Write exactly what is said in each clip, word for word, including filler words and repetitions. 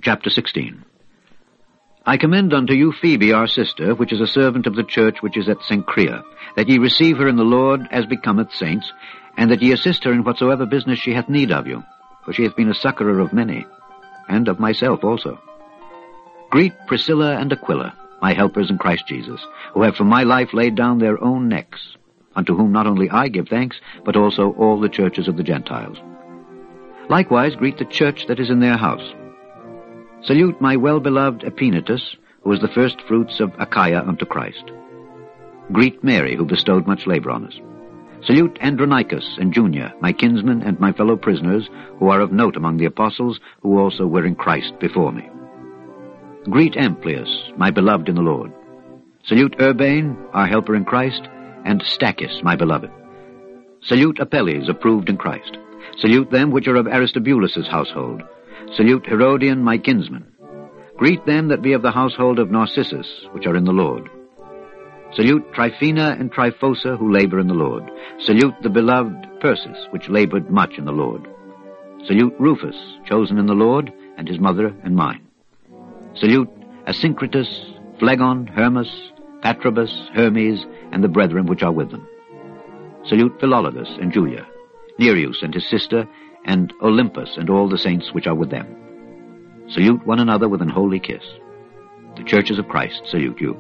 Chapter sixteen. I commend unto you Phoebe our sister, which is a servant of the church which is at Cenchrea, that ye receive her in the Lord as becometh saints, and that ye assist her in whatsoever business she hath need of you, for she hath been a succourer of many, and of myself also. Greet Priscilla and Aquila, my helpers in Christ Jesus, who have for my life laid down their own necks, unto whom not only I give thanks, but also all the churches of the Gentiles. Likewise greet the church that is in their house. Salute my well-beloved Epaenetus, who is the first fruits of Achaia unto Christ. Greet Mary, who bestowed much labor on us. Salute Andronicus and Junia, my kinsmen and my fellow prisoners, who are of note among the apostles, who also were in Christ before me. Greet Amplias, my beloved in the Lord. Salute Urbane, our helper in Christ, and Stachys, my beloved. Salute Apelles, approved in Christ. Salute them which are of Aristobulus' household. Salute Herodian, my kinsman. Greet them that be of the household of Narcissus, which are in the Lord. Salute Tryphena and Tryphosa, who labor in the Lord. Salute the beloved Persis, which labored much in the Lord. Salute Rufus, chosen in the Lord, and his mother and mine. Salute Asyncritus, Phlegon, Hermas, Patrobas, Hermes, and the brethren which are with them. Salute Philologus and Julia, Nereus and his sister, and Olympus and all the saints which are with them. Salute one another with an holy kiss. The churches of Christ salute you.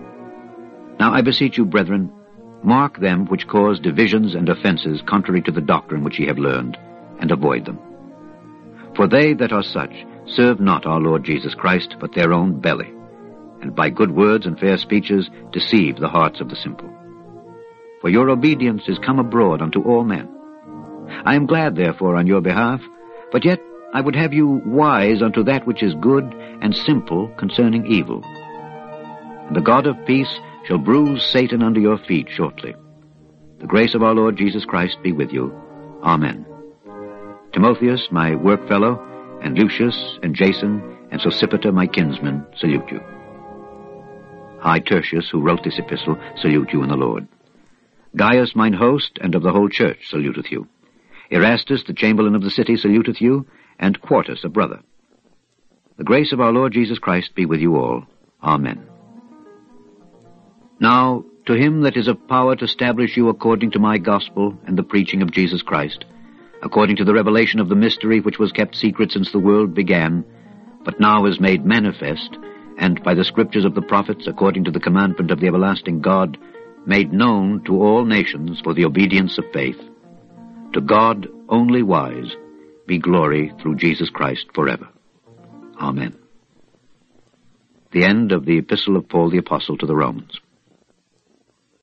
Now I beseech you, brethren, mark them which cause divisions and offenses contrary to the doctrine which ye have learned, and avoid them. For they that are such serve not our Lord Jesus Christ, but their own belly, and by good words and fair speeches deceive the hearts of the simple. For your obedience is come abroad unto all men. I am glad, therefore, on your behalf, but yet I would have you wise unto that which is good, and simple concerning evil. And the God of peace shall bruise Satan under your feet shortly. The grace of our Lord Jesus Christ be with you. Amen. Timotheus, my workfellow, and Lucius, and Jason, and Sosipater, my kinsmen, salute you. I, Tertius, who wrote this epistle, salute you in the Lord. Gaius, mine host, and of the whole church, saluteth you. Erastus, the chamberlain of the city, saluteth you, and Quartus, a brother. The grace of our Lord Jesus Christ be with you all. Amen. Now, to him that is of power to establish you according to my gospel and the preaching of Jesus Christ, according to the revelation of the mystery which was kept secret since the world began, but now is made manifest, and by the scriptures of the prophets, according to the commandment of the everlasting God, made known to all nations for the obedience of faith. To God only wise be glory through Jesus Christ forever. Amen. The end of the Epistle of Paul the Apostle to the Romans.